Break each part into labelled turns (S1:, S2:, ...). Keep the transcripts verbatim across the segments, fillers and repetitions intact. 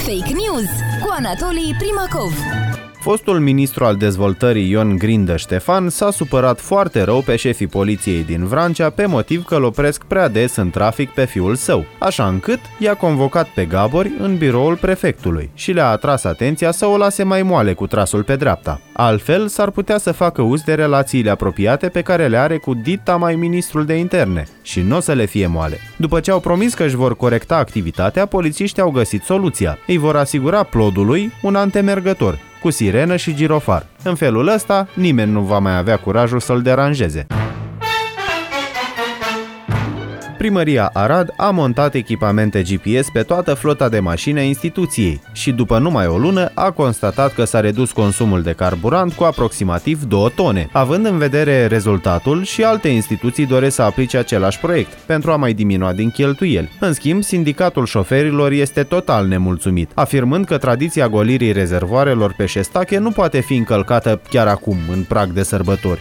S1: Fake News cu Anatolii Primacov.
S2: Fostul ministru al dezvoltării Ion Grindă Ștefan s-a supărat foarte rău pe șefii poliției din Vrancea pe motiv că îl opresc prea des în trafic pe fiul său, așa încât i-a convocat pe Gabori în biroul prefectului și le-a atras atenția să o lase mai moale cu trasul pe dreapta. Altfel, s-ar putea să facă uz de relațiile apropiate pe care le are cu dita mai ministrul de interne și nu o să le fie moale. După ce au promis că își vor corecta activitatea, polițiștii au găsit soluția. Îi vor asigura plodului un antemergător cu sirenă și girofar. În felul ăsta, nimeni nu va mai avea curajul să-l deranjeze. Primăria Arad a montat echipamente G P S pe toată flota de mașini a instituției și după numai o lună a constatat că s-a redus consumul de carburant cu aproximativ două tone. Având în vedere rezultatul, și alte instituții doresc să aplice același proiect pentru a mai diminua din cheltuieli. În schimb, sindicatul șoferilor este total nemulțumit, afirmând că tradiția golirii rezervoarelor pe șestache nu poate fi încălcată chiar acum, în prag de sărbători.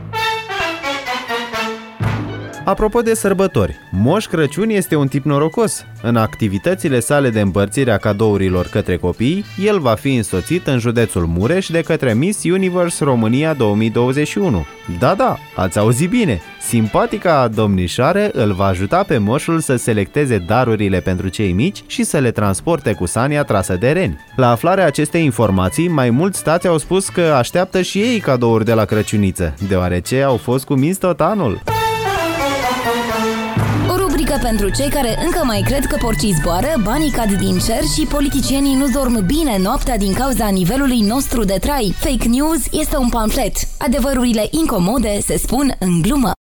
S2: Apropo de sărbători, Moș Crăciun este un tip norocos. În activitățile sale de împărțire a cadourilor către copii, el va fi însoțit în județul Mureș de către Miss Universe România două mii douăzeci și unu. Da, da, ați auzit bine! Simpatica domnișoară îl va ajuta pe moșul să selecteze darurile pentru cei mici și să le transporte cu sania trasă de reni. La aflarea acestei informații, mai mulți tați au spus că așteaptă și ei cadouri de la Crăciuniță, deoarece au fost cuminți tot anul.
S1: Pentru cei care încă mai cred că porcii zboară, banii cad din cer și politicienii nu dorm bine noaptea din cauza nivelului nostru de trai. Fake News este un pamflet. Adevărurile incomode se spun în glumă.